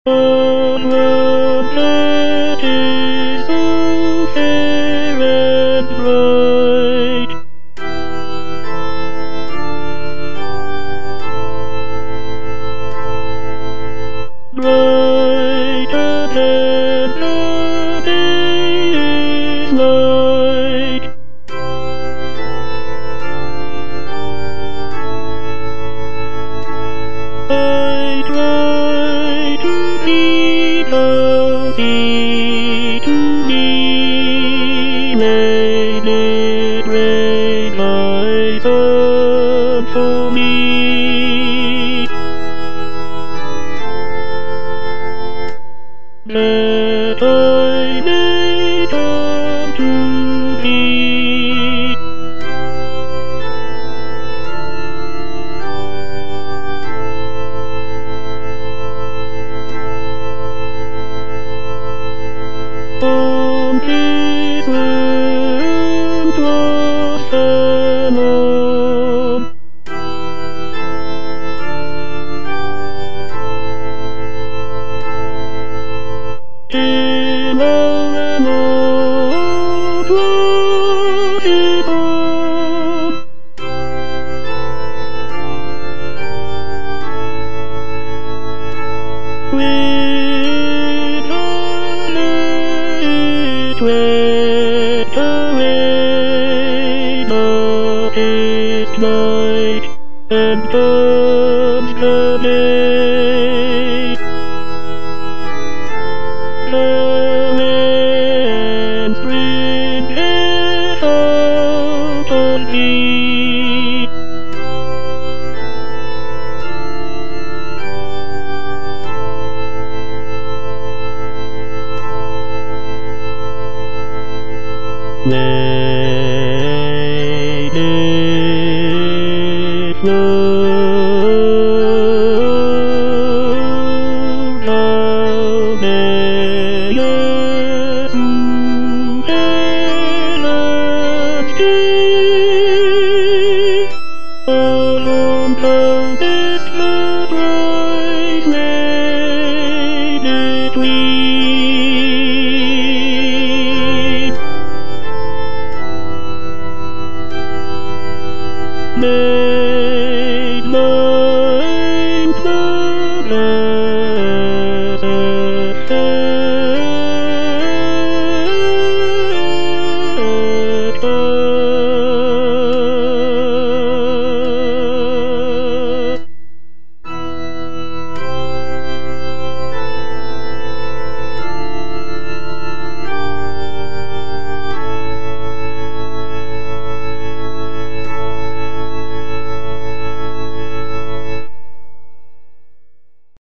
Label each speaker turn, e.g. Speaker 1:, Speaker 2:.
Speaker 1: On the that is so fair and bright, brighter than the day's light. I try to be healthy, to be let it rain my sun for me. That I may come to be on this land lost and lone. In a long floating home, we